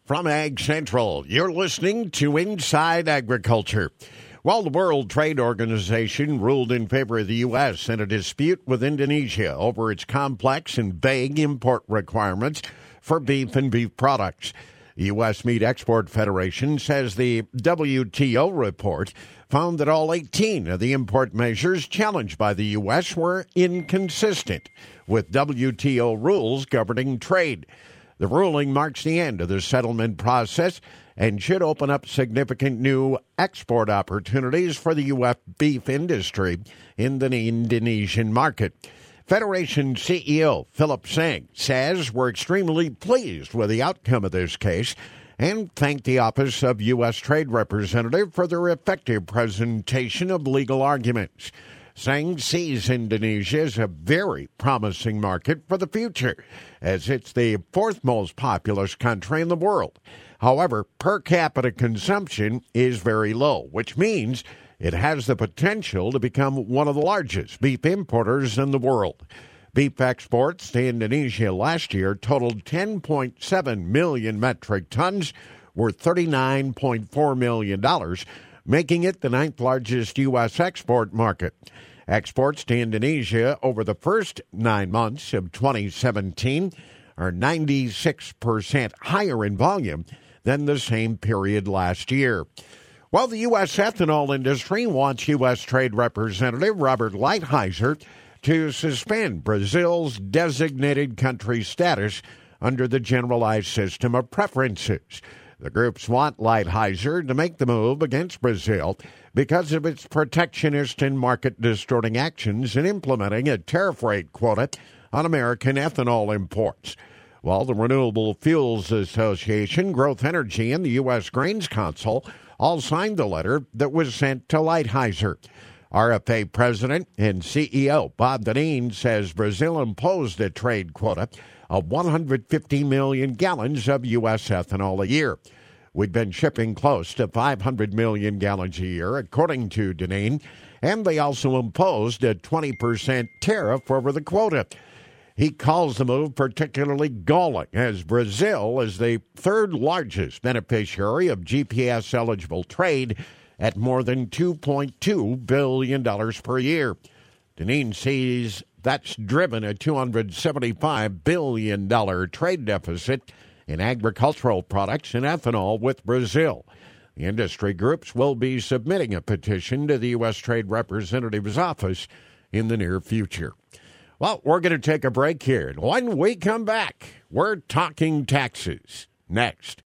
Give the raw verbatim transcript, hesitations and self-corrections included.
From Ag Central, you're listening to Inside Agriculture. While the World Trade Organization ruled in favor of the U S in a dispute with Indonesia over its complex and vague import requirements for beef and beef products, the U S Meat Export Federation says the W T O report found that all eighteen of the import measures challenged by the U S were inconsistent with W T O rules governing trade. The ruling marks the end of the settlement process and should open up significant new export opportunities for the U S beef industry in the Indonesian market. Federation C E O Philip Sang says we're extremely pleased with the outcome of this case and thanked the Office of U S Trade Representative for their effective presentation of legal arguments. Sang sees Indonesia as a very promising market for the future, as it's the fourth most populous country in the world. However, per capita consumption is very low, which means it has the potential to become one of the largest beef importers in the world. Beef exports to Indonesia last year totaled ten point seven million metric tons, worth thirty-nine point four million dollars, making it the ninth largest U S export market. Exports to Indonesia over the first nine months of twenty seventeen are ninety-six percent higher in volume than the same period last year. While the U S ethanol industry wants U S Trade Representative Robert Lighthizer to suspend Brazil's designated country status under the generalized system of preferences. The groups want Lighthizer to make the move against Brazil because of its protectionist and market-distorting actions in implementing a tariff rate quota on American ethanol imports. While the Renewable Fuels Association, Growth Energy, and the U S Grains Council all signed the letter that was sent to Lighthizer. R F A President and C E O Bob Dinneen says Brazil imposed a trade quota of one hundred fifty million gallons of U S ethanol a year. We've been shipping close to five hundred million gallons a year, according to Dinneen, and they also imposed a twenty percent tariff over the quota. He calls the move particularly galling, as Brazil is the third largest beneficiary of G P S-eligible trade at more than two point two billion dollars per year. Dinneen sees that's driven a two hundred seventy-five billion dollars trade deficit in agricultural products and ethanol with Brazil. The industry groups will be submitting a petition to the U S Trade Representative's office in the near future. Well, we're going to take a break here. When we come back, we're talking taxes next.